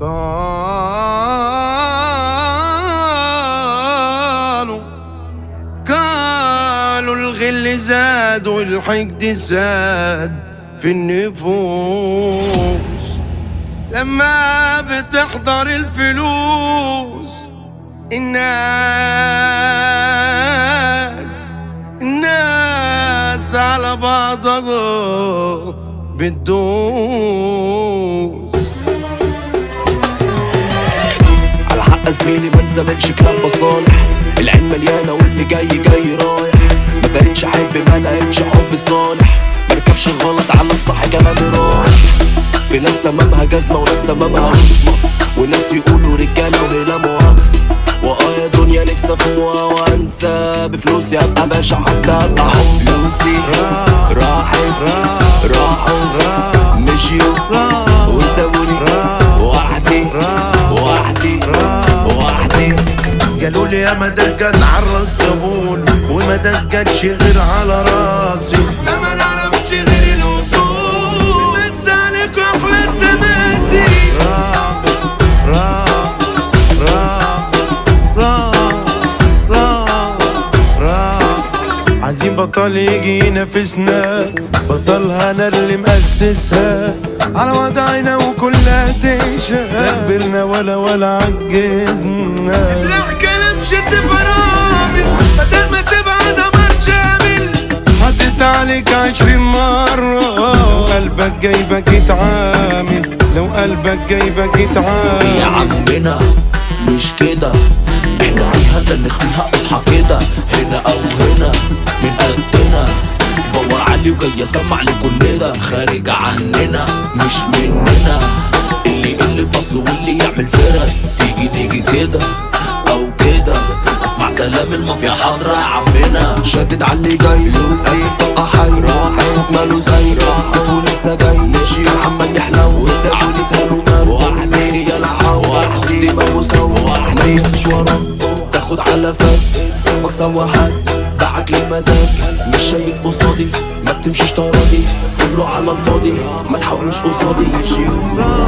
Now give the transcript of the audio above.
قالوا الغل زاد والحقد زاد في النفوس لما بتحضر الفلوس. الناس على بعضها بتدوس. على حق زميلي ما نزملش كلام مصالح، العين مليانة واللي جاي جاي رايح. ما بقتش احب ما لقيتش حب صالح، مركبش غلط على الصح كلامي رايح. في ناس تمامها جزمة وناس تمامها عصمة، وناس يقولوا رجالة وهنا مؤاخذة. يا دنيا نفسي افوقها وانسى، بفلوسي ابقى باشا حتى ابقى عم. فلوسي راحت مشيوا وسابوني وحدي قالوا لي يا ما دقت عالراس طبول وما دقتش غير على راسي. لا ما نعرفش غير الوصول بس عليك احلى التماسي. عايزين بطل يجي ينافسنا، بطل هنا اللي مؤسسها على وضعنا وكلها تنشا. لا كبرنا ولا عجزنا. لا كلام شد فرامل بدل ما تبقى دمار شامل. حطيت عليك 20 مرة لو قلبك جايبك اتعامل. يا عمنا مش كده، احنا فيها تنخ فيها اصحى كده. هنا او هنا من قدنا، باور عالي وجاي اسمع لكل ده. خارج عننا مش مننا، اللي الاصل واللي يعمل فرق. تيجي نيجي كده او كده، اسمع سلام المافيا حاضرة يا عمنا. شدد عاللي جاي فلوسي طاقة حيرة، حيط ماله زي راحت ولسه جاي. ماشي كان عمال يحلو وسابوني تهلو مالو. وحدي يا لعو وحدي موسو ما يفتش وراك تاخد على فك. صوبك سوهات باعك للمزاج، مش شايف قصادي ما بتمشيش طرادي. كله على الفاضي ما تحاولوش قصادي.